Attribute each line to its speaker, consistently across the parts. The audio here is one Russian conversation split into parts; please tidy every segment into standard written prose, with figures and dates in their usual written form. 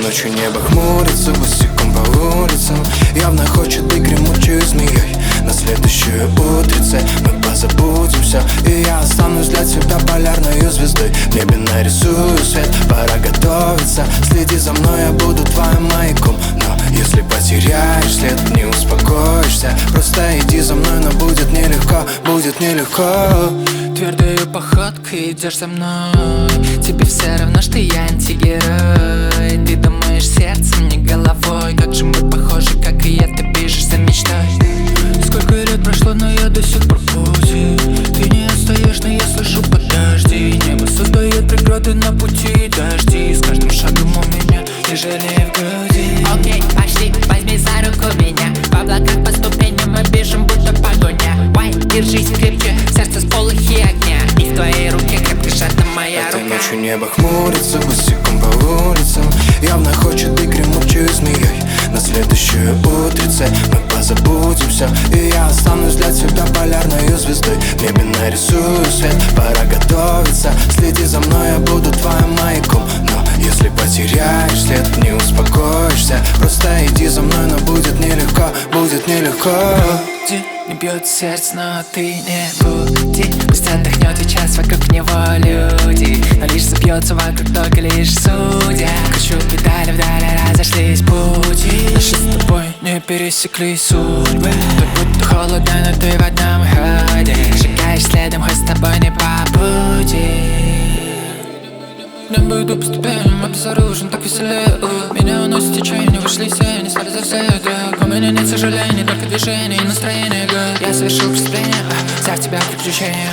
Speaker 1: ночью небо хмурится, босиком по улицам. Явно хочет быть гремучей змеей. На следующую утрице мы позабудемся, и я останусь для тебя полярной звездой. В небе нарисую свет, пора готовиться. Следи за мной, я буду твоим маяком. Но если потеряешь след, не успокоишься. Просто иди за мной, но будет нелегко, будет нелегко.
Speaker 2: Твердой походкой идешь за мной. Тебе все равно, что я антигерой. Ты думаешь сердцем, не головой. Как же мы похожи, как и я, ты бежишься мечтой. Сколько лет прошло, но я до сих пор в пути. Ты не отстаешь, но я слышу подожди. Небо создает преграды на пути. Дожди, с каждым шагом у меня тяжелее в груди.
Speaker 3: Окей, пошли, возьми за руку меня. В облаках по ступеням мы бежим, будто погоня. Вай, держись крепче, сердце с полохи огня. И в твоей руке крепко сжата моя рука.
Speaker 1: Этой ночью небо хмурится, босиком по улицам. Явно хочет быть гремучей змеей. На следующую утрице мы позабудемся, и я останусь для тебя полярной звездой. В небе нарисую свет, пора готовиться. Следи за мной, я буду твоим маяком. Но если потеряешь след, не успокоишься. Просто иди за мной, но будет нелегко, будет нелегко.
Speaker 2: Не бьет сердце, но ты не буди. Пусть отдохнет и час, вокруг него люди. Но лишь забьется вокруг только лишь судья. Кручу педали вдали, разошлись пути. Наши с тобой не пересеклись судьбы. Так будто холодно, но ты в одном ходе. Шагаешь следом, хоть с тобой не по пути. Небо иду по ступеням, обезоружен, так веселее. Меня уносит течение, вышли из тени, стали за все это. У меня нет сожалений, только движений и настроения. Я совершил преступление, взяв тебя в приключения.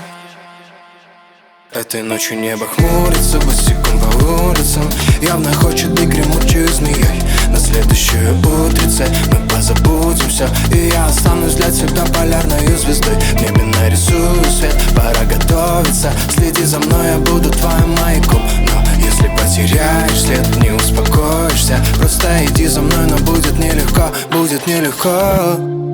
Speaker 1: Этой ночью небо хмурится, босиком по улицам. Явно хочет быть гремучей змеей. На следующую утрице мы позабудемся, и я останусь для тебя полярной звездой. В небе нарисую свет, пора готовиться. Следи за мной, я буду твоим маяком. Но если потеряешь след, не успокоишься. Просто иди за мной, но будет нелегко, будет нелегко.